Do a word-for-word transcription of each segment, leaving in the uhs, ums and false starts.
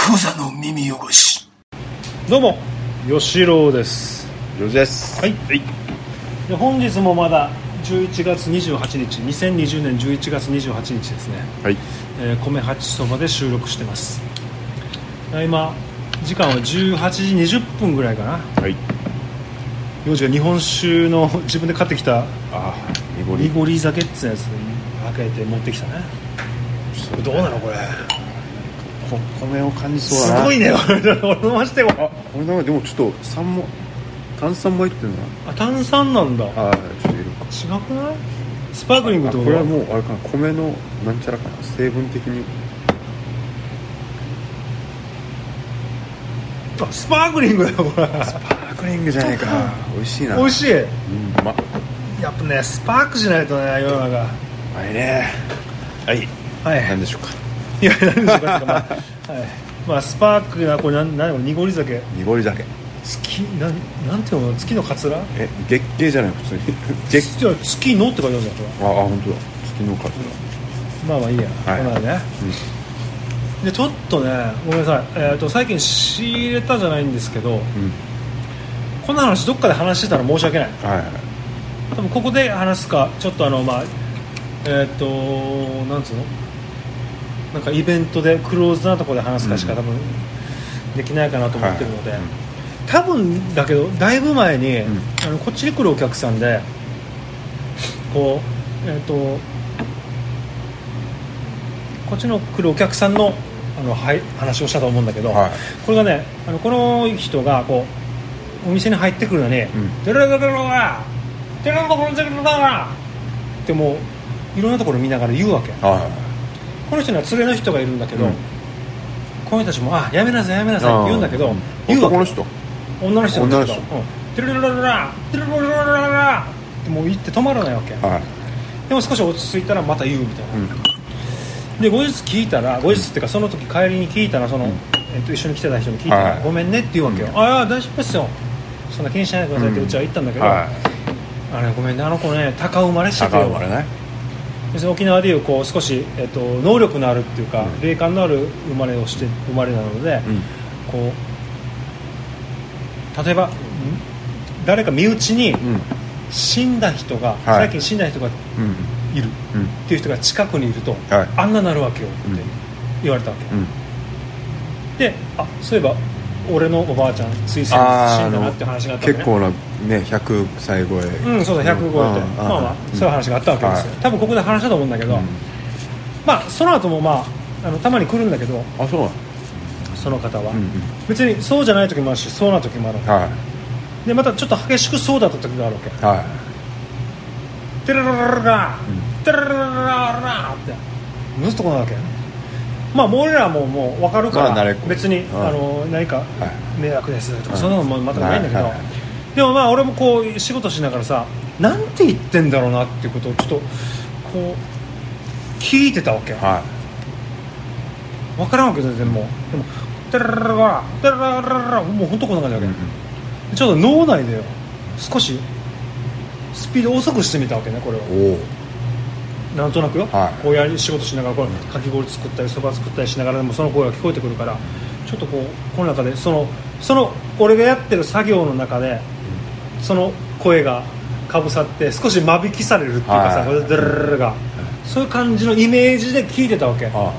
クザの耳汚し。 どうも吉郎です。 よろしです。 はい、はい、で本日もまだじゅういちがつにじゅうはちにちにせんにじゅうねんじゅういちがつにじゅうはちにちですね。 はい、 えー、米八そばで収録してます。今時間はじゅうはちじにじゅっぷんぐらいかな。 はい。 幼児が日本酒の自分で買ってきたあ濁り濁り酒ってやつ開けて持ってきたね。どうなのこれ。 こ米を感じそうだな。 すごいね。俺飲ましてよ。 あ、これなんかでもちょっと酸も炭酸も入ってるな。 あ、炭酸なんだ。 あ、ちょっと入れるか。 違くない？スパークリングってこと？ これはもうあれかな、米のなんちゃらかな、成分的に。 あ、スパークリングだよこれ。 スパークリングじゃないか。美味しいな。 美味しい。 うん、うまっ。 やっぱね、スパークじゃないとね、世の中。 はいね。はい。 はい。 何でしょうか。 いや、何でしょうか。まあ、はい。まあ、スパークなこれなん何濁り酒。 濁り酒。 月なんなんていうの、月のカツラ？え、 月経じゃない普通に。 月じゃ月のって書いてあるんだこれ。ああ、本当だ。月のカツラ。 まあまあいいや。はい。このね。うん、でちょっとね、ごめんなさい。えっと最近仕入れたじゃないんですけど、うん、こんな話どっかで話してたら申し訳ない。はいはい。多分ここで話すか、ちょっとあのまあえっとなんつうの。なんかイベントでクローズなところで話すかしか多分できないかなと思ってるので、はい、多分だけどだいぶ前に、うん、あのこっちに来るお客さんでこうえっ、ー、とこっちの来るお客さんのあの、はい、話をしたと思うんだけど、はい、これがねあのこの人がこうお店に入ってくるのに「テレレレレラテレレレレラ」ってもういろんなところ見ながら言うわけ。はい、この人には連れの人がいるんだけど、うん、この人たちもあやめなさいやめなさいって言うんだけど、言うわけ。 男の人女の人なんだけど、テレレレレラテレレレレラってもう言って止まらないわけ、はい、でも少し落ち着いたらまた言うみたいな、うん、で後日聞いたら後日っていうかその時帰りに聞いたらその、うんえっと、一緒に来てた人に聞いたら、はい、ごめんねって言うわけよ、うん、ああ大丈夫ですよそんな気にしないでくださいってうちは言ったんだけど、うんはい、あれごめんねあの子ね高生まれしててよ高生まれね沖縄でいうこう少し、えっと、能力のあるっていうか、うん、霊感のある生まれをして生まれなので、うん、こう例えば誰か身内に死んだ人が、うん、最近死んだ人がいるっていう人が近くにいると、うん、あんななるわけよって言われたわけ、うん、であそういえば俺のおばあちゃんつい先日死んだなって話があったわけ、ね、 結構なねひゃくさい超えうんそうだひゃく超えてまあまあそういう話があったわけですよ、はい、多分ここで話したと思うんだけど、うん、まあその後もまああのたまに来るんだけどあそうその方は、うんうん、別にそうじゃない時もあるしそうな時もあるわけ、はい、でまたちょっと激しくそうだった時があるわけ、はい、テレララララテレララララってずっとこなわけまあもう俺らももう分かるから、まあ、別に、うん、あの何か迷惑ですとか、うん、そんなのもまたないんだけど、はいはい、でもまあ俺もこう仕事しながらさなんて言ってんだろうなっていうことをちょっとこう聞いてたわけ、はい、分からんわけ全然もうでもテララララテララララもう本当こんな感じだわけ、うん、ちょっと脳内で少しスピード遅くしてみたわけねこれをなんとなくよ、はい、こうやり仕事しながらこれかき氷作ったりそば作ったりしながらでもその声が聞こえてくるからちょっとこうこの中でそのその俺がやってる作業の中で、うん、その声がかぶさって少し間引きされるっていうかさ、はい、ドルルルが、はい、そういう感じのイメージで聞いてたわけ、はい、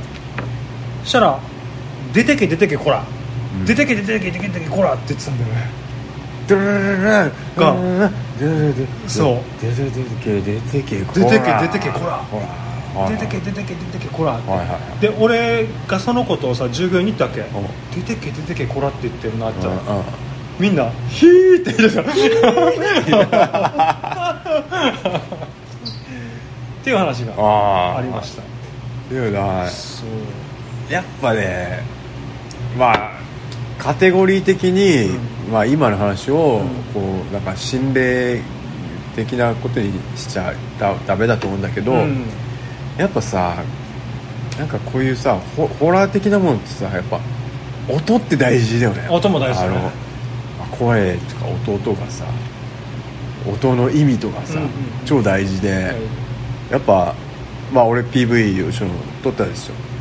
そしたら出てけ出てけこら、うん、出てけ出てけ出てけ出てけこらって言ってたんだよねドゥルルルルがそう出てけ出てけこら出てけ出てけこら出てけ出てけ出てけこらで俺がそのことをさ従業員に言ったわけ出てけ出てけこらって言ってるなってみんなヒーって言ってたっていう話がありましたでもなそうやっぱねまあカテゴリー的に、うんまあ、今の話を、うん、こうなんか心霊的なことにしちゃダメだと思うんだけど、うん、やっぱさなんかこういうさ ホ, ホラー的なものってさやっぱ音って大事だよね。 音も大事だね。 あの声とか音とかさ音の意味とかさ、うんうん、超大事で、はい、やっぱまあ俺 ピーブイ を撮ったんですよ。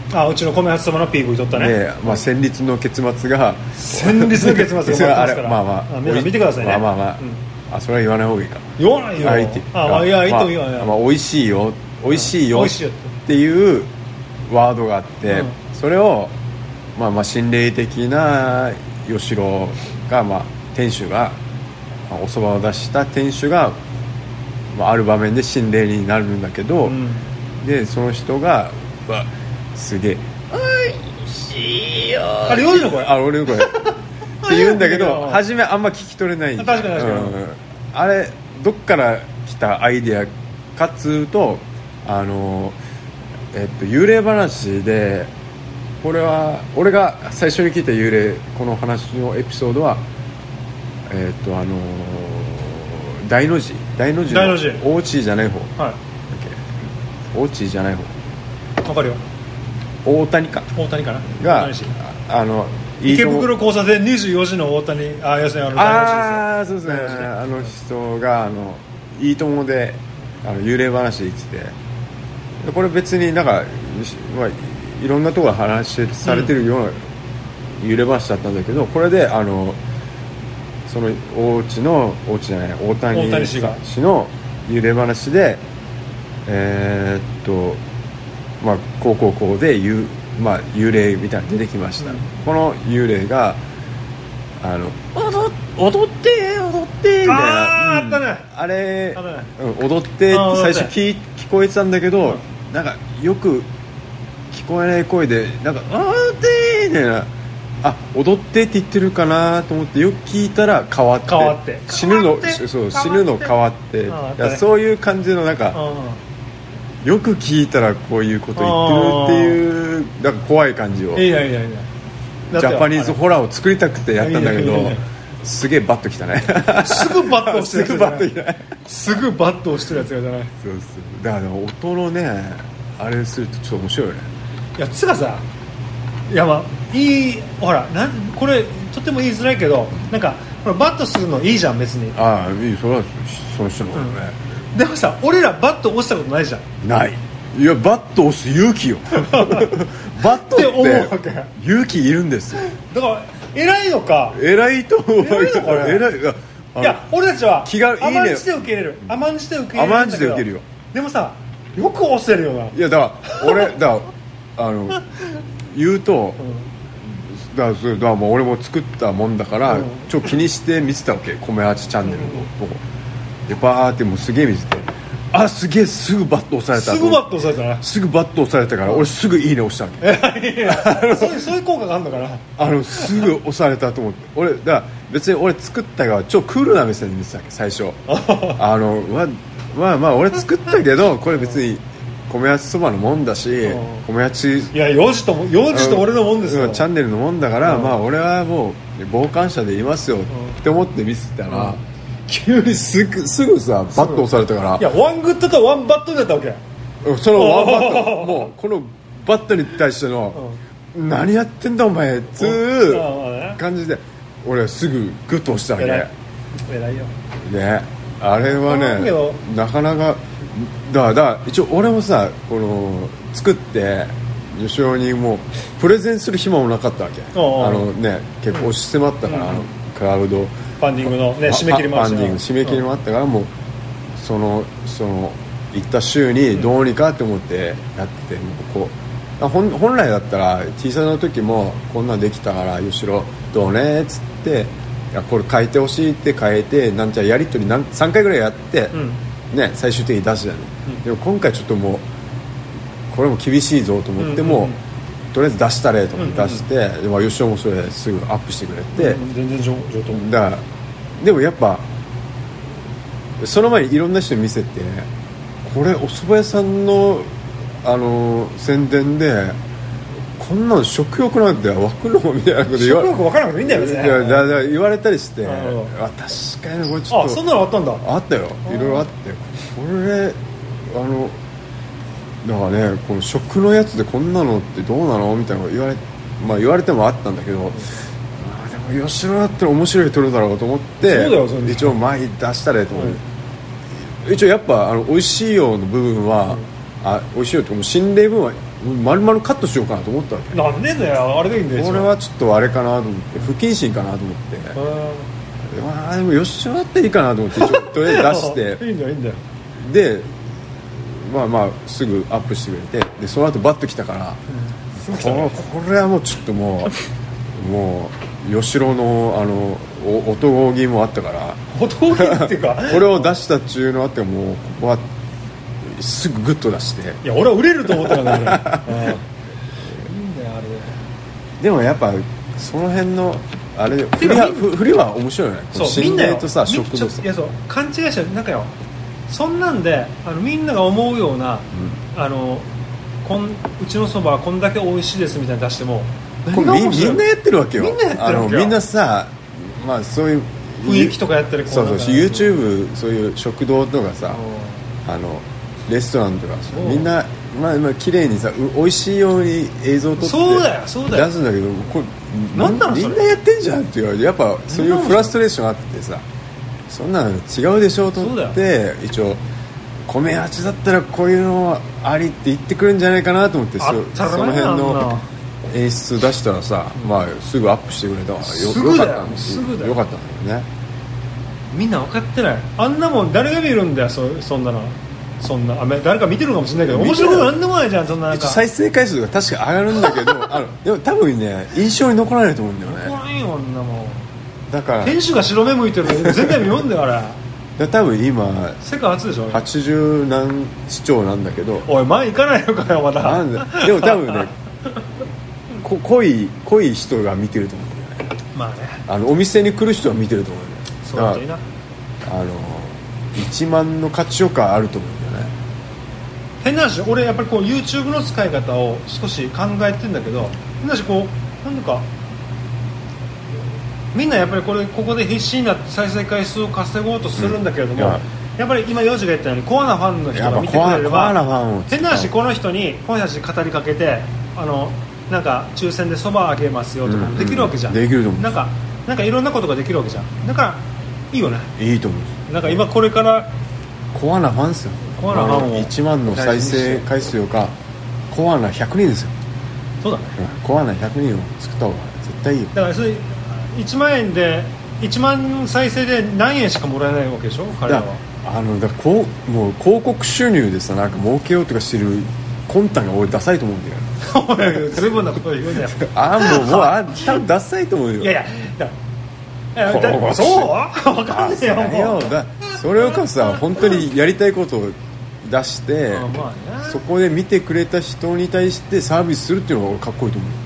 あ、うちの米初そばの ピーブイ 撮ったね。 で、まあ、戦慄の結末が戦慄の結末があれ、まあまあ、 あ、皆さん見てくださいね。 まあまあまあ、うん、あ、それは言わない方がいいか。 言わないよ。 あ、いいって。 あ、いや、いいと言わない。 まあ、美味しいよ、美味しいよっていうワードがあって、うん、それを、まあまあ、心霊的な吉郎が、まあ、店主が、まあ、お蕎麦を出した店主が、まあ、ある場面で心霊になるんだけど、うん、でその人が、まあ、すげえおいしいよー、 あれヨジの声、 あ、俺の声って言うんだけど初めあんま聞き取れない。 確かに確かに、うん、 あれどっから来たアイデアかっつうと、あの、えっと、幽霊話で、これは俺が最初に聞いた幽霊、この話のエピソードは、えっとあの大の字大の字の大地じゃない方、はい、大地じゃない方、 分かるよ、 大谷か大谷かなが、あの池袋交差点にじゅうよじの大谷、あ、要するにあのああ、そうですね、あの人があのいいともであの幽霊話で言ってて、これ別になんか、まあ、いろんなところで話されてるような幽霊話だったんだけど、うん、これであのその大地の大地じゃない大谷氏の幽霊話で、えー、っとまあこうこうこうで幽、まあ、幽霊みたいなの出てきました、うん、この幽霊があの踊踊って踊ってみたいな、 あ、うん、あったね、 あれあ、ね、うん、踊ってって最初 聞, 聞こえてたんだけど、うん、なんかよく聞こえない声でなんか踊ってみたいな、あ、踊ってって言ってるかなと思ってよく聞いたら変わって、 変わって死ぬの、そう死ぬの変わって、いやそういう感じのなんかよく聞いたらこういうこと言ってるっていうなんか怖い感じを、 いやいやいや、 ジャパニーズホラーを作りたくてやったんだけど、いやいやいや、すげえバッときたねすぐバッと押してるやつすぐバッときたねすぐバッと押してるやつがじゃない。 そうそう、だから音のねあれするとちょっと面白いよね。 いやつがさ、いやまあいい、ほらなんこれとても言いづらいけど、なんかほらバットするのいいじゃん別に。 ああ、いい、それはその人のことね、 うん、でもさ俺らバット押したことないじゃん。 ない。いやバット押す勇気よバットって思うわけ、勇気いるんですよ。 だから偉いのか偉いと思う。偉いのかね。偉い。 いや俺たちは気がいいね、 甘んじて受け入れる、甘んじて受け入れる、 甘んじて受けるよ。 でもさよく押せるよな。 いやだから俺だからあの言うと、うん、だからそれだからもう俺も作ったもんだから、うん、ちょっと気にして見てたわけ、米八チャンネルのとこでバーってもうすげえ見てて、あ、すげえすぐバット押された、 すぐバット押されたな、 すぐバット押されたから、うん、俺すぐいいね押したわけいやそういうそういう効果があるんだから、 あのすぐ押されたと思って、俺だから別に俺作った側超クールな目線で見てたわけ最初あのままあまあ俺作ったけどこれ別に米八そばのもんだし、米八いやよじとよじと俺のもんですよ、 チャンネルのもんだから、まあ俺はもう傍観者でいますよって思って見せたら、急にすぐすぐさバット押されたから、 いやワングッドとワンバットだったわけ。 そのワンバットもうこのバットに対しての何やってんだお前っつう感じで俺はすぐグッと押したわけ。 偉いよね、あれはねなかなかだからだから一応俺もさこの作って吉尾にもうプレゼンする暇もなかったわけ。あのね結構押し迫ったから、うん、あのクラウドファンディングの、ね、締め切りもあったから、 締め切りもあったから、もうそのその行った週にどうにかって思ってやってて、もうこう本, 本来だったら T シャツの時もこんなんできたから吉尾どうねっつって、いやこれ変えてほしいって変えてなんちゃやり取りなんさんかいぐらいやって、うんね、最終的に出したよね、うん、でも今回ちょっともうこれも厳しいぞと思っても、うんうんうん、とりあえず出したれと思って出して、うんうんうん、でまあ、吉尾もそれすぐアップしてくれて、 うん、全然上等だからでもやっぱその前にいろんな人に見せてこれお蕎麦屋さんの、あのー、宣伝でこんなの食欲なんて分くのみたいなこと言われ食欲分からなくていいんだよね。いやだだ言われたりして、あ確かにこれちょっとあそんなのあったんだ。 あったよ、いろいろあって、これあのだからねこの食のやつでこんなのってどうなのみたいなこと言われ、まあ、言われてもあったんだけど、うん、あでも吉野だったら面白い撮るだろうと思ってそうだよそ一応前に出したれと思って、うん、一応やっぱあの美味しいよの部分は、うん、あ美味しいよってもう心霊分は丸々カットしようかなと思ったわけ。 なんでだよ、あれでいいんだよ。 これはちょっとあれかなと思って、不謹慎かなと思って、まあでも吉野だっていいかなと思ってちょっと出していいんだよいいんだよ。 でまあまあすぐアップしてくれて、でその後バッと来たから、うん、こ, これはもうちょっともうもう吉野のあの男気もあったから、 男気っていうかこれを出したっちゅうのあって、もうここはすぐグッと出して、 いや俺は売れると思ったからねいいんだよあれ。 でもやっぱその辺のあれ振りは振りは面白いよね。 そう心霊とさ食とさ、 いやそう勘違いしちゃうなんかよ、そんなんであのみんなが思うような、うん、あのこんうちのそばはこんだけ美味しいですみたいに出してもこれ み, みんなやってるわけよ。 みんなやってるわけよ。 あのみんなさ、まあそういう雰囲気とかやってる。 そうそう YouTube そういう食堂とかさ、あのレストランとかみんなまあまあ綺麗にさ美味しいように映像を撮ってそうだよそうだよ出すんだけど、これなんだろみんなやってんじゃんって言われて、やっぱそういうフラストレーションあってさ、そんなの違うでしょと思って、一応米八だったらこういうのありって言ってくるんじゃないかなと思って、そ, その辺の演出出したらさ、まあ、すぐアップしてくれたからよ, よかったんですよ。よかったんだよね。みんな分かってない。あんなもん誰が見るんだよ。 そ, そんなのそんなあ誰か見てるかもしれないけど面白くなんでもないじゃん。そんななんか再生回数が確か上がるんだけどあのでも多分ね印象に残らないと思うんだよね。 残らんよあんなもん。 だから店主が白目向いてるの全体見よんだよあれ。 多分今世界初でしょ。 はちじゅう何視聴なんだけど、 おい前行かないのかよまだ。 なんだでも多分ねこ濃い濃い人が見てると思うんだよね。 まあね、 あのお店に来る人は見てると思うんだよ。 そうだといいな。 あのいちまんの価値かあると思うんだよね。 変な話、俺やっぱりこう YouTube の使い方を少し考えてんだけど、変な話こうなんかみんなやっぱりこれここで必死になって再生回数を稼ごうとするんだけれども、うん、や, やっぱり今ヨジが言ったようにコアなファンの人が見てくれれば、変な話この人にこの人たちに語りかけて、あのなんか抽選でそばあげますよとかもできるわけじゃん、 うんうん、できると思う。 なんかなんかいろんなことができるわけじゃん。だからいいよね。 いいと思う。 なんか今これからコアなファンですよ。 コアなファンをいちまんの再生回数よかコアなひゃくにんですよ。 そうだね、 うん、コアなひゃくにんを作った方が絶対いいよ。 だからそれいちまんえんでいちまん再生で何円しかもらえないわけでしょ彼らは。 あのだこうもう広告収入でさなんか儲けようとかしてる魂胆が俺ダサいと思うんだよ。 随分なこと言うね。 あもうもうあ多分ダサいと思うよ。 いやいやいやだそう分かんねえよ。 だそれをかさ本当にやりたいことを出してあまあ、ね、 そこで見てくれた人に対してサービスするっていうのがかっこいいと思う。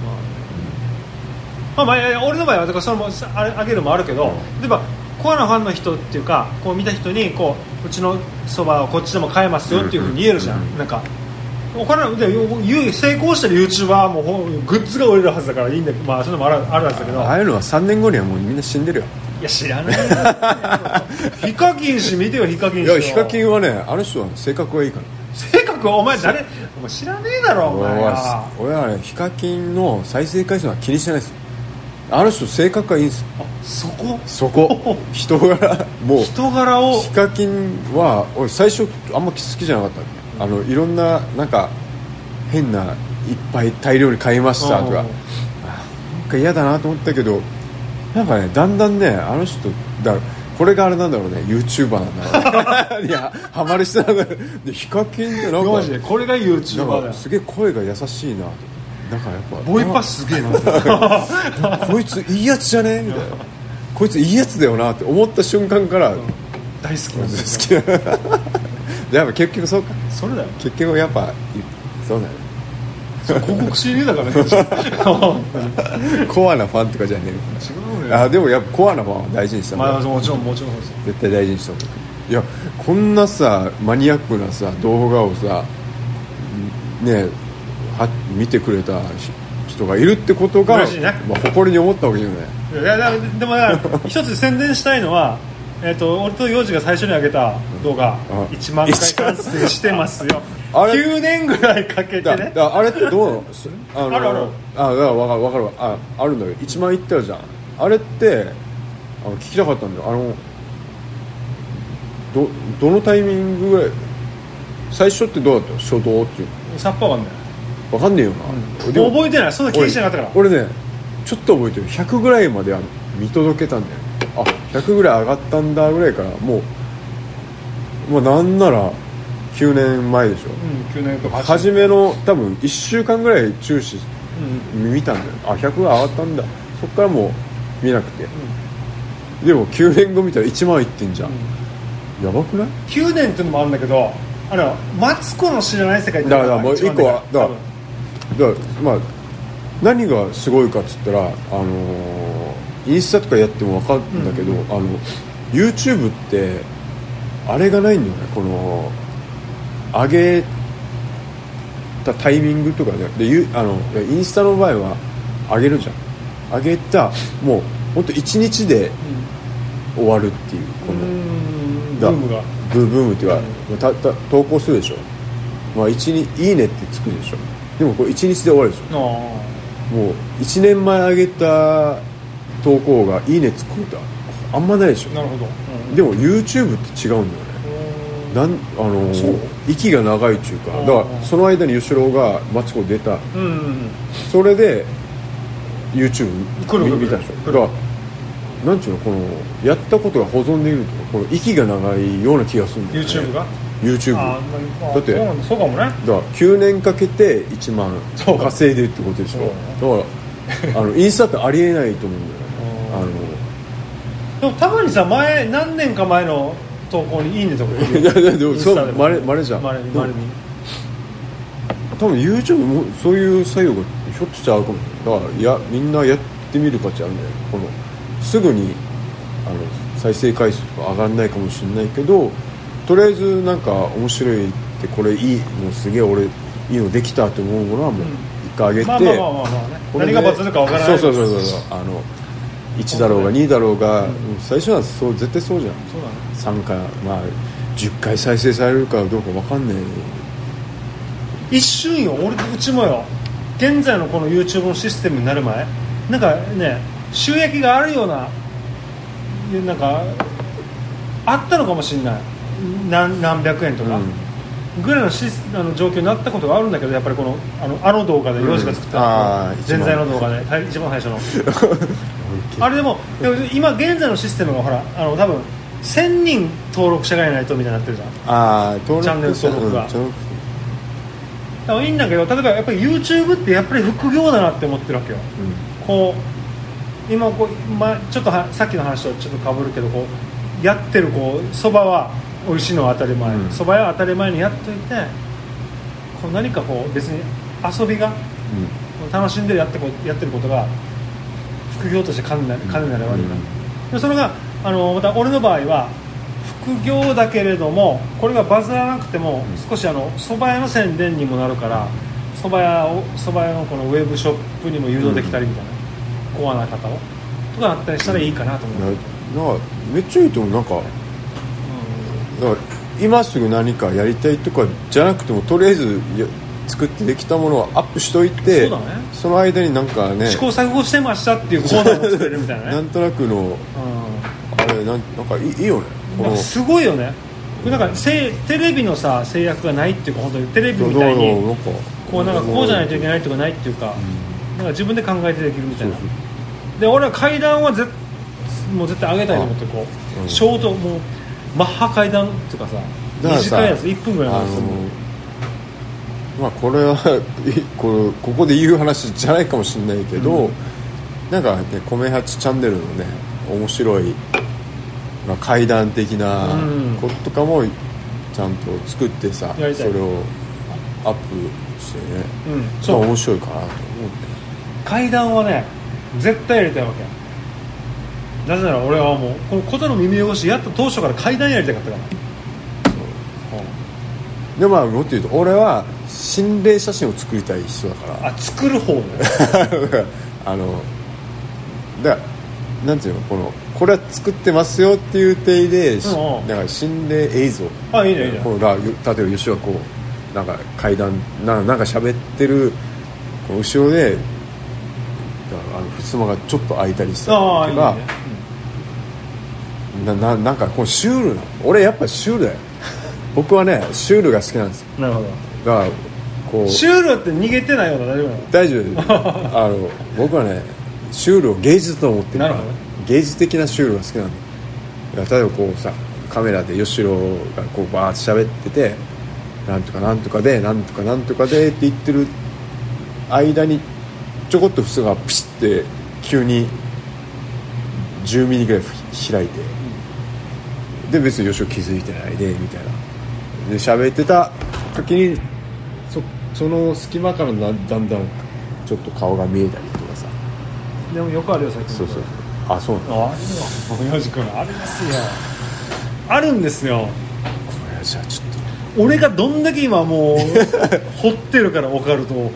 まあまあ、いや俺の場合はだからそれもあれあげるもあるけど、うん、例えばコアなファンの人っていうかこう見た人にこううちのそばをこっちでも買えますよっていうふうに言えるじゃん、うんうん、なんかお金で成功してる YouTuber はもうグッズが売れるはずだからいいんだけど、まあそういうのもあるあるはずだけど、 ああいうのはさんねんごにはもうみんな死んでるよ。 いや知らないヒカキン氏見てよ。ヒカキン氏。 いやヒカキンはねあの人は性格がいいから。 性格はお前誰お前知らねえだろお前は。 俺はねヒカキンの再生回数は気にしてないですよ。あの人性格がいいんですよ。 あそこそこ人柄もう人柄を。 ヒカキンは俺最初あんま好きじゃなかった。あのいろんななんか変ないっぱい大量に買いましたとかなんか嫌だなと思ったけど、なんかねだんだんねあの人だこれがあれなんだろうね YouTuber なんだろうねいやハマる人なんだろうでヒカキンってなんかマジでこれが YouTuber だよ。 すげえ声が優しいなと。だからやっぱボイパすげえなこいついいやつじゃねみたいなこいついいやつだよなって思った瞬間から、うん、 大好きなんです好きやっぱ結局そうか。 それだよ結局やっぱそうだよね。 広告収入だからねコアなファンとかじゃねえ。 違うよ。 あでもやっぱコアなファンは大事にした方がいい。 まあもちろんもちろん絶対大事にした方がいい。いやこんなさマニアックなさ動画をさねは見てくれた人がいるってことが、 嬉しいね。 まあ、誇りに思ったわけじゃない。 いやだでもだから一つ宣伝したいのはえー、と俺と幼児が最初に上げた動画いちまんかい完成してますよきゅうねんぐらいかけてね。 だだあれってどうなのあのあるあるあだから分かる分かるああるんだけどいちまんいったじゃん。あれってあの聞きたかったんだよ。あのどどのタイミングぐらい最初ってどうだった初動っていうさっぱわかんない。 分かんねえよな、 うん、覚えてない、そんな気にしなかったから。 俺ねちょっっと覚えてる、ひゃくぐらいまでは見届けたんだよ。あ、ひゃくぐらい上がったんだぐらいからもう、まあ、なんならきゅうねんまえでしょ、 うん、きゅうねんとか初めの多分いっしゅうかんぐらい注視、うん、見たんだよ。あ、ひゃくが上がったんだ。そっからもう見なくて、うん、でもきゅうねんご見たらいちまんいってんじゃん、うん、やばくない？ きゅうねんっていうのもあるんだけど、あれはマツコの知らない世界ってだからもう一個はだからだからまあ何がすごいかっつったら、あのー、インスタとかやっても分かるんだけど、うん、あの YouTube ってあれがないんだよね、この上げたタイミングとかね。であのインスタの場合は上げるじゃん、上げたもうほんといちにちで終わるっていう、このブームがブーブームっていうか、うん、たた投稿するでしょ、まあ、いちにいいねってつくでしょ。でもこれいちにちで終わるでしょ。もういちねんまえ上げた投稿がいいねつくことはあんまないでしょ。 なるほど、うん、 でも YouTube って違うんだよね。なんあの息が長いっていうか、だからその間に吉郎がマツコ出た、うんうんうん、それで YouTube 見たでしょ。だからなんちゅうの、このやったことが保存できるとか、この息が長いような気がするんだよね。 YouTube が YouTube あ、まあ、だってそうかもね。だからきゅうねんかけていちまん稼いでるってことでしょ。だからあのインスタってありえないと思うんだよね。あのでもたまにさ、前何年か前の投稿にいいねとかいやいやでもそうまれまれじゃん。 まれにまれに多分 YouTube もそういう作用がひょっとしたらあるかも。だからいやみんなやってみる価値あるんだよ。このすぐにあの再生回数とか上がんないかもしれないけど、とりあえずなんか面白いってこれいいもうすげえ俺いいのできたと思うものはもう一回上げて、 うん、まあまあまあまあまあね、何がバズるか分からない。 そうそうそうそうあのいちだろうがにだろうが、うん、最初はそう絶対そうじゃん。 そうだね。 さんかいまあじゅっかい再生されるかどうか分かんない。 一瞬よ、俺うちもよ、現在のこの YouTube のシステムになる前なんかね、収益があるようななんかあったのかもしれない、 何, 何百円とか、うん、ぐらいのシスあの状況になったことがあるんだけど、やっぱりこの あの, あの動画で幼児が作った、うん、前在の動画で一番最初のあれでも今現在のシステムがほらあの多分せんにん登録者がいないとみたいになってるじゃん。 あチャンネル登録が、うん、だからいいんだけど、例えばやっぱり YouTube ってやっぱり副業だなって思ってるわけよ、うん、こう今こう、ま、ちょっとはさっきの話とちょっと被るけど、こうやってるこうそばは美味しいのは当たり前、そば、うん、屋は当たり前にやっといて、こう何かこう別に遊びが、うん、楽しんでやってこやってることが副業として兼ねない兼ねないわけだ、うん、でそれがあのまた俺の場合は副業だけれども、これがバズらなくても少しあの蕎麦屋の宣伝にもなるから、蕎麦屋を蕎麦屋のこのウェブショップにも誘導できたりみたいな、うん、コアな方をとかあったりしたらいいかなと思う。 なんかめっちゃいいと思う。なんか、うん、だから今すぐ何かやりたいとかじゃなくても、とりあえず作ってできたものをアップしといて、 そうだね、その間になんかね試行錯誤してましたっていうコーナーを作れるみたいなねなんとなくの、うん、あれ な, なんかい い, いいよね。 なんかすごいよね。なんかテレビのさ制約がないっていうか、本当にテレビみたいにこうなんかこうじゃないといけないとかないっていうか、うん、なんか自分で考えてできるみたいな。そうそうで俺は階段はぜもう絶対上げたいと思って、こう、うん、ショートもうマッハ階段とかさ、短いやついっぷんぐらいなんですよ。 まあこれはこ, れここで言う話じゃないかもしれないけど、うん、なんかね米八チャンネルのね面白い、まあ、怪談的なこととかもちゃんと作ってさ、うん、それをアップしてね、うん、そう、まあ、面白いかなと思って。 怪談はね絶対やりたいわけ。なぜなら俺はもうこのことの耳汚しやった当初から怪談やりたかったから。そう、 うん、でまあもっと言うと俺は心霊写真を作りたい人だから。 あ、作る方ねあのだからなんていうの、このこれは作ってますよっていう体で、うん、だから心霊映像、 あ、いいねいいね、 この例えば吉はこうなんか階段ななんか喋ってるこの後ろであの襖がちょっと開いたりしたりとか、いいね、うん、な, な, なんかこうシュールな、俺やっぱシュールだよ僕はねシュールが好きなんですよ。 なるほど。 だからこうシュールって逃げてないような大丈夫なの？ 大丈夫あの僕はねシュールを芸術と思ってるから、芸術的なシュールが好きなんだ。例えばこうさカメラで吉郎がこうバーッと喋っててなんとかなんとかでなんとかなんとかでって言ってる間にちょこっと縁がピシッて急にじゅうミリぐらい開いて、で別に吉郎気づいてないでみたいなで喋ってた時に そ, その隙間からだんだんちょっと顔が見えたりとかさ。 でもよくあるよ最近。 そうそうあそうなの。 あるよヨジ君ありますよ。あるんですよ。 これじゃあちょっと俺がどんだけ今もう掘ってるから分かるとね、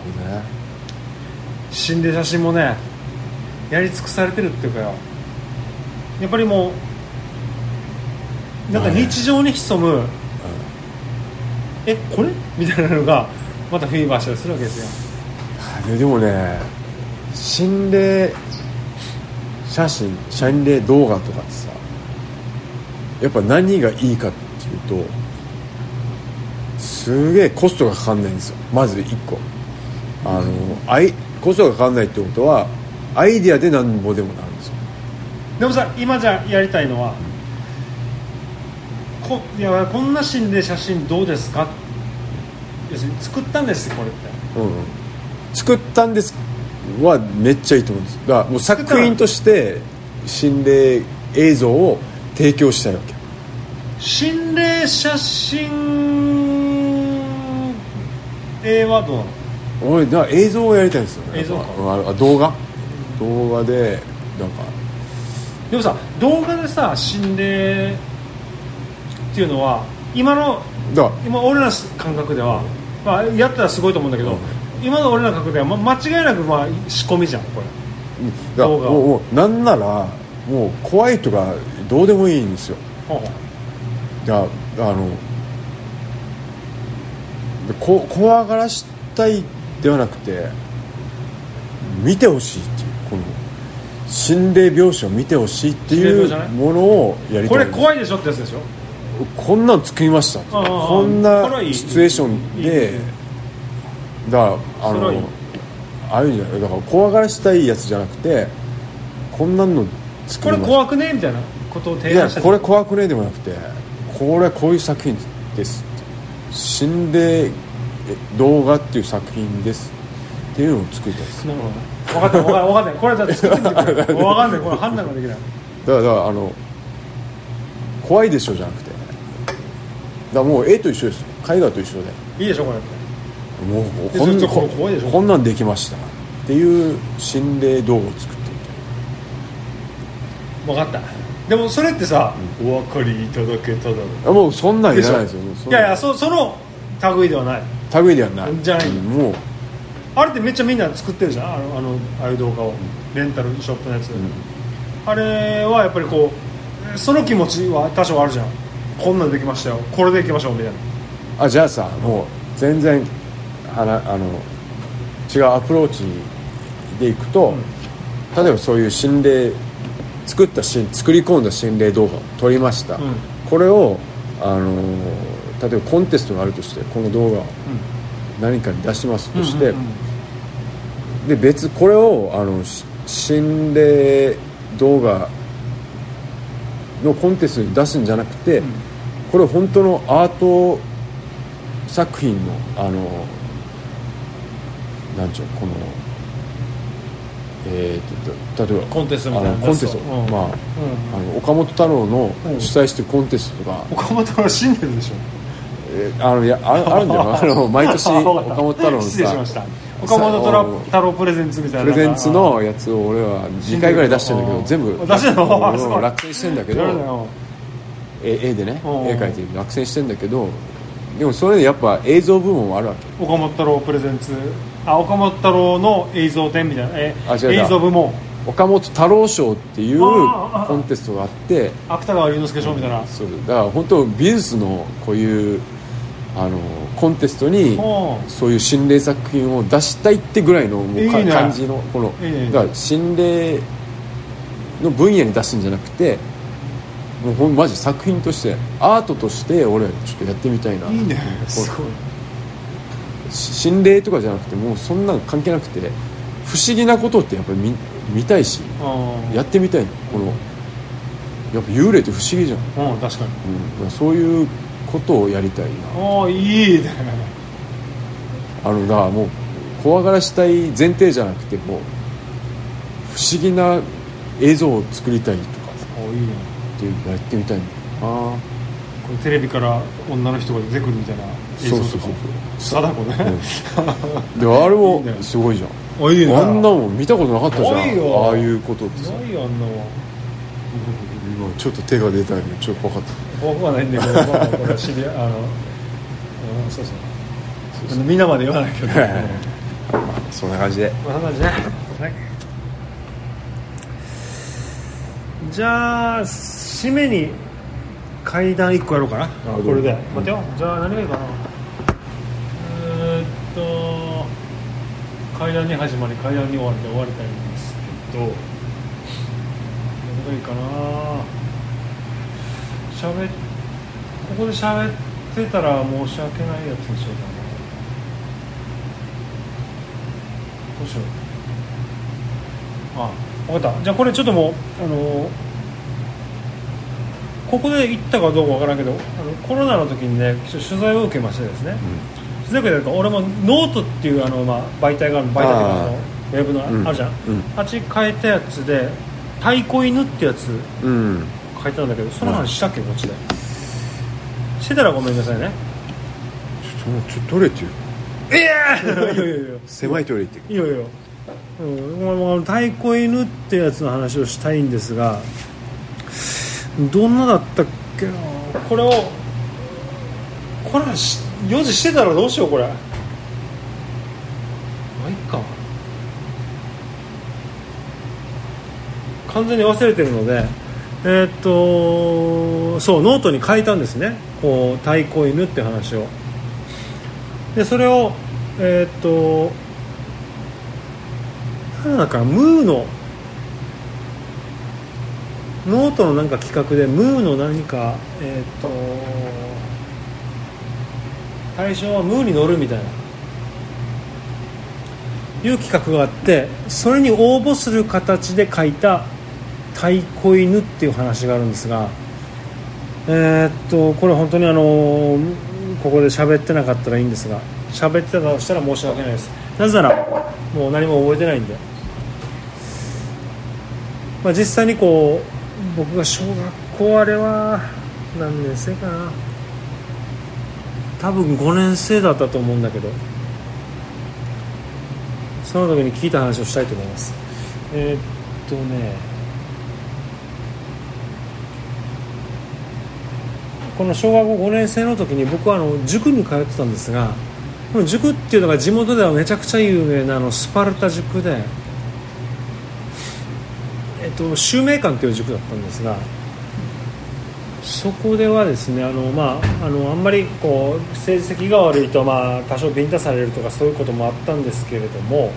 心霊写真もねやり尽くされてるっていうかよ、やっぱりもうなんか日常に潜む、うん、えこれみたいなのがまたフィーバーしたりするわけですよ。でもね心霊写真心霊動画とかってさやっぱ何がいいかっていうとすげえコストがかかんないんですよ。まずいっこあの、うん、アイコストがかかんないってことはアイディアで何ぼでもなるんですよ。 でもさ今じゃやりたいのはこいやこんな心霊写真どうですか、要するに作ったんですよこれって、 うんうん、作ったんですはめっちゃいいと思うんです。だからもう作品として心霊映像を提供したいわけ。 心霊写真映はどうなの？ 俺だから映像をやりたいんですよ、ね、 映像かあ動画動画でなんかでもさ動画でさ心霊っていうのは今のだ今俺らの感覚では、まあ、やったらすごいと思うんだけど、うん、今の俺らの感覚では、ま、間違いなく、まあ、仕込みじゃんこれ。 だ動画もうもうなんならもう怖いとかどうでもいいんですよ。だあのこ怖がらしたいではなくて見てほしいっていうこの心霊描写を見てほしいっていうものをやりたい。 これ怖いでしょってやつでしょ。 こんなん作りましたこんなシチュエーションでだからあのああいうんじゃないだから怖がらしたいやつじゃなくてこんなんの作りましたこれ怖くねみたいなことを提案した。 いやこれ怖くねでもなくてこれこういう作品です心霊動画っていう作品ですっていうのを作りたいです。 なるほど分かった分かった分かったこれだって作ってみてくれ分かんないこれ判断ができない。 だからだからあの怖いでしょじゃなくてだからもう絵と一緒ですよ。絵画と一緒でいいでしょこれってもうこんこ怖いでしょこんなんできましたっていう心霊動画を作ってみたい。分かった。でもそれってさ、うん、お分かりいただけただろう。 もうそんなんいらないですよ。 いやいや そ, その類ではない類ではないじゃない、うん、 もうあれってめっちゃみんな作ってるじゃんあのあのああいう動画をレンタルショップのやつ、うん、あれはやっぱりこうその気持ちは多少あるじゃん。こんなんできましたよこれでいきましょうみたいな。 あじゃあさもう全然あのあの違うアプローチでいくと、うん、例えばそういう心霊作ったし作り込んだ心霊動画を撮りました、うん、これをあの例えばコンテストがあるとしてこの動画を何かに出しますとして、うんうんうんうん、で別これをあの心霊動画のコンテストに出すんじゃなくて、うん、これ本当のアート作品のあのなんちゅうこのえー、と例えばコンテストみたいなコンテスト、うんまあうん、あの岡本太郎の主催してるコンテストとか、 うん、岡本太郎死んでるでしょ。 えー、あのいや あ, あるんじゃないあの毎年岡本太郎のさ失礼しました岡本太郎プレゼンツみたいなプレゼンツのやつを俺はにかいぐらい出してるんだけど全部出してるの落選してんだけど絵でね絵描いて落選してんだけどでもそれでやっぱ映像部門はあるわけ。 岡本太郎プレゼンツあ岡本太郎の映像展みたいなえ映像部門岡本太郎賞っていうコンテストがあって芥川龍之介賞みたいな、 うん、そうだから本当美術のこういうあのコンテストにそういう心霊作品を出したいってぐらいのもういい、ね、感じのこのいい、ね、だから心霊の分野に出すんじゃなくてもうほんマジ作品としてアートとして俺ちょっとやってみたいな。 いいねすごい心霊とかじゃなくてもうそんなの関係なくて不思議なことってやっぱり 見, 見たいしやってみたいのこのやっぱ幽霊って不思議じゃん、 うん、確かに、 うん、そういうことをやりたいなああいいねあのだからもう怖がらしたい前提じゃなくてこう不思議な映像を作りたいとかあいいねっていうやってみたいのあこれテレビから女の人が出てくるみたいな映像とかそうそう貞子ね、 うん、であれもすごいじゃんあいいねあんなもん見たことなかったじゃんないよああいうことってさないよあんなもん今ちょっと手が出たけどちょっと怖かった僕はないんだけど、まあ、これは知りあの、うん、そうそうそうそうみんなまで言わないけど、ね、 そんな感じで、 まあ、そんな感じね、はい、じゃあ締めに階段いっこやろうかなこれで待てよじゃあ何がいいかなえー、っと階段に始まり階段に終わりで終わりたいんですけど何がいいかなしゃべここで喋ってたら申し訳ないやつにしようかなどうしようあ分かったじゃあこれちょっともうあのここで言ったかどうかわからんけどあのコロナの時にね取材を受けましてですね、うん、取材を受けたら俺もノートっていうあの、まあ、媒体がある媒体があのウェブの あ,、うん、あるじゃん、うん、あっち書いたやつで太鼓犬ってやつ、うん書いてたんだけどその話したっけこっちでしてたらごめんなさいねちょっとちょっとトイレっていうええー、いやいやいや狭いトイレっていういやいや、うん、太鼓犬ってやつの話をしたいんですがどんなだったっけなこれをこれよじしてたらどうしようこれまあいっか完全に忘れてるのでえー、っとそうノートに書いたんですねこう太鼓犬って話をでそれをえー、っとなんかムーのノートのなんか企画でムーの何かえー、っと対象はムーに乗るみたいないう企画があってそれに応募する形で書いた太鼓犬っていう話があるんですがえー、っとこれ本当にあのここで喋ってなかったらいいんですが喋ってたとしたら申し訳ないですなぜならもう何も覚えてないんで、まあ、実際にこう僕が小学校あれは何年生かな多分ごねん生だったと思うんだけどその時に聞いた話をしたいと思いますえー、っとねこの小学校ごねん生の時に僕はあの塾に通ってたんですがこの塾っていうのが地元ではめちゃくちゃ有名なあのスパルタ塾で、えっと、修明館という塾だったんですがそこではですねあの、まあ、あのあんまりこう成績が悪いと、まあ、多少ビンタされるとかそういうこともあったんですけれども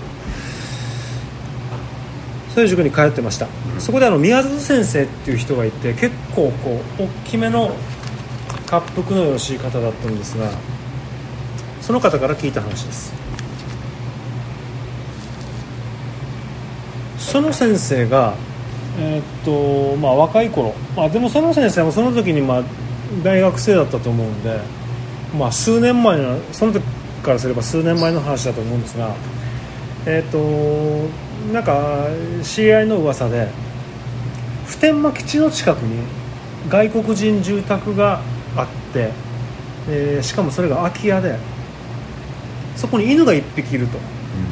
そういう塾に通ってました、うん、そこであの宮里先生っていう人がいて結構こう大きめの恰幅のよろしい方だったんですがその方から聞いた話ですその先生がえーっとまあ、若い頃、まあ、でもその先生もその時にまあ大学生だったと思うんで、まあ、数年前のその時からすれば数年前の話だと思うんですが、えーっとなんか知り合いの噂で普天間基地の近くに外国人住宅があって、えー、しかもそれが空き家でそこに犬がいっぴきいると、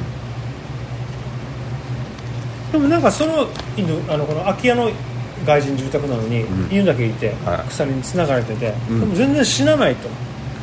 でもなんかその犬あのこの空き家の外人住宅なのに、うん、犬だけいて、はい、鎖に繋がれてて、うん、でも全然死なないと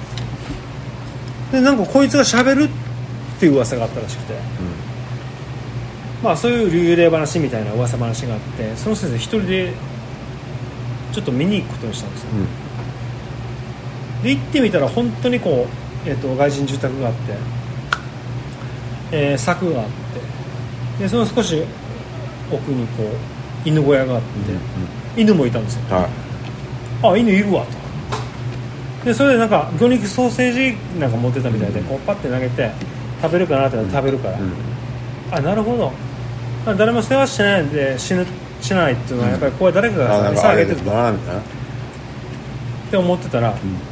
でなんかこいつが喋るっていう噂があったらしくて、うん、まあそういう幽霊話みたいな噂話があってその先生一人でちょっと見に行くことにしたんですよ、うん、で行ってみたら本当にこう、えーと、外人住宅があって、えー、柵があってでその少し奥にこう犬小屋があって、うんうん、犬もいたんですよ、はい、あ犬いるわとでそれでなんか魚肉ソーセージなんか持ってたみたいで、うん、こうパッて投げて食べるかなって言ったら食べるから、うん、あなるほど誰も世話してないんで死ぬしないっていうのはやっぱりこう誰かが餌あげてるとって思ってたら、うん、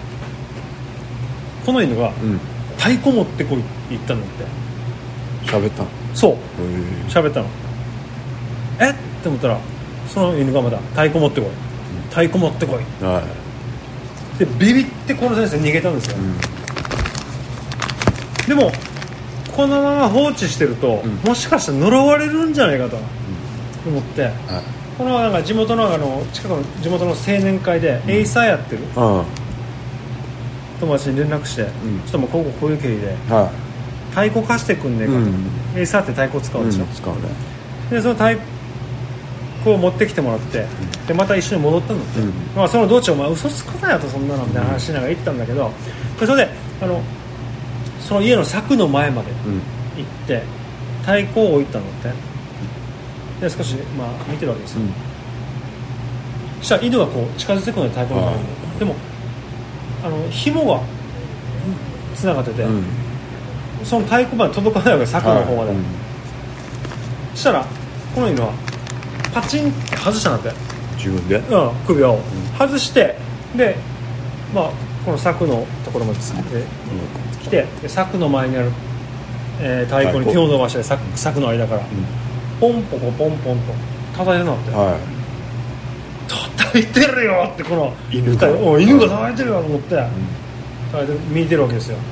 この犬が、うん、太鼓持ってこいって言ったんだって喋ったのそう喋ったのえって思ったらその犬がまだ太鼓持ってこい、うん、太鼓持ってこい、はい、でビビってこの先生逃げたんですよ、うん、でもこのまま放置してると、うん、もしかしたら呪われるんじゃないかと思って、うんはい、このなんか地元のあの近くの地元の青年会でエイサーやってる、うん、友達に連絡して、うん、ちょっともうこうこういう経緯で、はい、太鼓貸してくんねえかと、うん、エイサーって太鼓使うでしょ、うん、使うねでその太鼓を持ってきてもらって、うん、でまた一緒に戻ったんだって、うんまあ、その道中お前嘘つくなよとそんなのみたいな話しながら行ったんだけどでそれであのその家の柵の前まで行って、うん、太鼓を置いたのってで少し、まあ、見てるわけですよ、うん、そしたら犬がこう近づいてくるので太鼓の前にでもあの紐がつながってて、うん、その太鼓まで届かないわけ柵の方まで、はいうん、そしたらこの犬はパチンって外したんだって自分で、 うん、首輪を外して、うん、で、まあ、この柵のところまで来て、うん、で柵の前にある、えー、太鼓に手を伸ばして 柵, 柵の間から、うん、ポンポコポンポンと叩いてるのって、はい、叩いてるよってこの犬が犬が叩いてるよと思って、うん、叩いて見てるわけですよ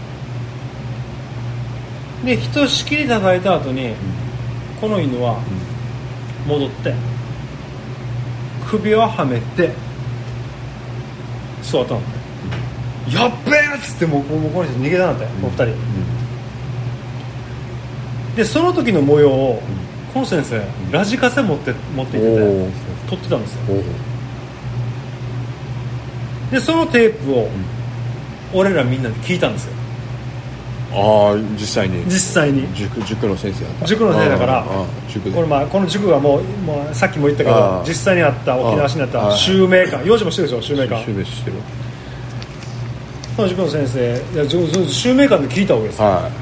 でひとしきり叩いた後に、うん、この犬は戻って首をはめて座ったの、うん、やっべえっつってもうこの人逃げたんだって、うん、このふたり、うん、でその時の模様を、うん、この先生、うん、ラジカセ持って持っていってて撮ってたんですよでそのテープを、うん、俺らみんなで聞いたんですよああ実際に実際に塾, 塾の先生だった塾の先生だからこれ、まあ、この塾がもう、もうさっきも言ったけど実際にあった沖縄市にあった襲名館幼児もしてるでしょ襲名館襲名してるこの塾の先生いや襲名館で聞いたわけですよ、はい、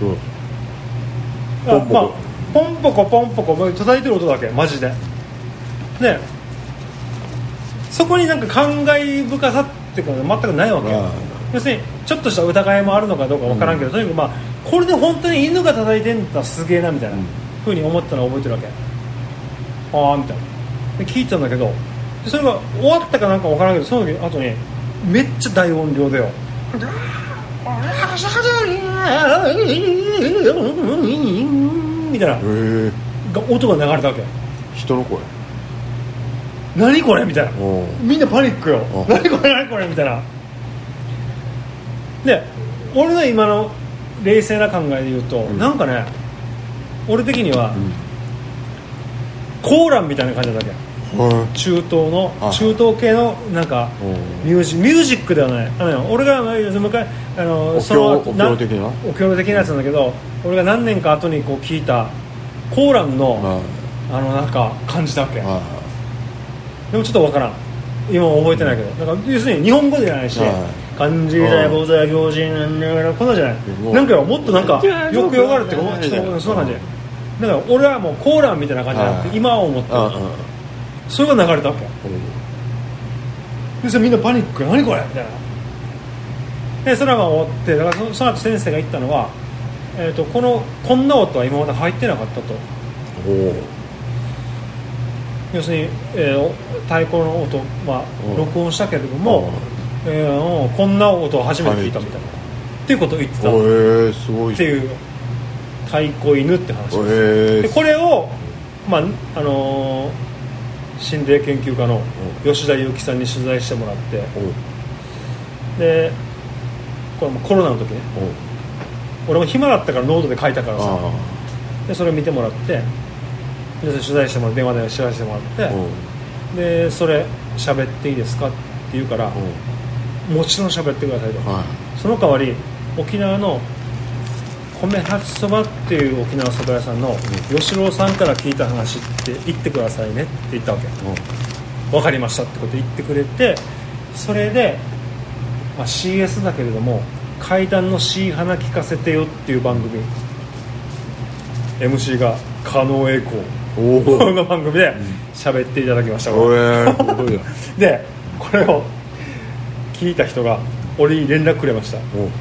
どうポンポコ、まあ、ポンポコポンポコ叩いてる音だけマジででそこになんか感慨深さっていうか全くないわけ要するにちょっとした疑いもあるのかどうか分からんけど、うん、とにかくまあこれで本当に犬が叩いてんだすげえなみたいな、うん、ふうに思ったのを覚えてるわけああみたいなで聞いたんだけどそれが終わったかなんか分からんけどその時後にめっちゃ大音量でよみたいな音が流れたわけ人の声何これみたいなみんなパニックよ何これ何これみたいなで俺の今の冷静な考えで言うと、うん、なんかね俺的には、うん、コーランみたいな感じだったわけ、うん、中東の中東系のなんかミュージ、ミュージックではないあの俺が昔あのそのお経的なお経的なやつなんだけど、うん、俺が何年か後にこう聞いたコーランの、うん、あのなんか感じだわけ、うん、でもちょっとわからん今は覚えてないけど、うん、なんか要するに日本語ではないし、うん漢字大坊主や行事なんだこんなじゃないなんかもっとなんかよくよがるっていうかそんな感じだから俺はもうコーランみたいな感じになって今は思ってるそれが流れたわけでそれみんなパニック何これみたいなでそれが終わってだからその後先生が言ったのは、えー、とこのこんな音は今まで入ってなかったと要するに、えー、太鼓の音、まあ、録音したけれどもえー、こんな音を初めて聞いたみたいなっていうことを言ってた、えー、すごいっていう太鼓犬って話です、えー、でこれを、まああのー、心霊研究家の吉田裕樹さんに取材してもらってでこれもコロナの時ね俺も暇だったからノートで書いたからさでそれを見てもらってで取材してもらって電話で取材してもらってでそれ喋っていいですかって言うからもちろん喋ってくださいと、はい、その代わり沖縄の米八そばっていう沖縄そば屋さんの吉郎さんから聞いた話って言ってくださいねって言ったわけ、うん、分かりましたってこと言ってくれてそれでまあ、シーエス だけれども怪談のシー花聞かせてよっていう番組 エムシー が狩野英孝の番組で喋っていただきました、うん、でこれを聞いた人が俺に連絡くれました。い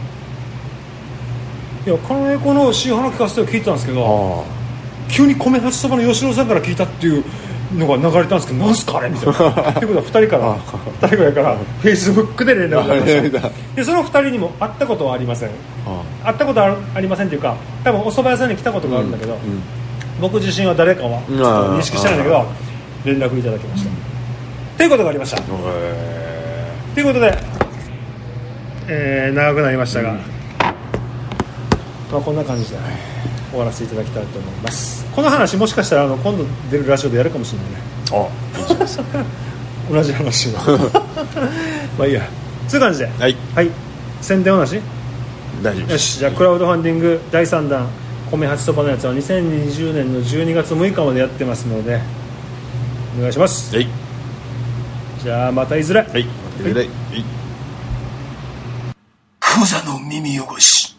や狩野英孝のシー花聞かせてよ聞いてたんですけど急に米八そばの吉野さんから聞いたっていうのが流れたんですけどなんすかあれみたいなってことはふたりからふたりぐらいからフェイスブックで連絡がありましたでそのふたりにも会ったことはありません会ったことはありませんっていうか多分お蕎麦屋さんに来たことがあるんだけど、うんうん、僕自身は誰かはちょっと認識してないんだけど連絡いただきましたということがありましたということで、えー、長くなりましたが、うんまあ、こんな感じで終わらせていただきたいと思います。この話もしかしたらあの今度出るラジオでやるかもしれないね。あ、いいじゃないですか同じ話をまあいいやそういう感じではい、はい、宣伝はなし大丈夫です。 よしじゃあクラウドファンディングだいさんだん米八そばのやつはにせんにじゅうねんのじゅうにがつむいかまでやってますのでお願いします。はいじゃあまたいずれはい、はい、 クザの耳汚し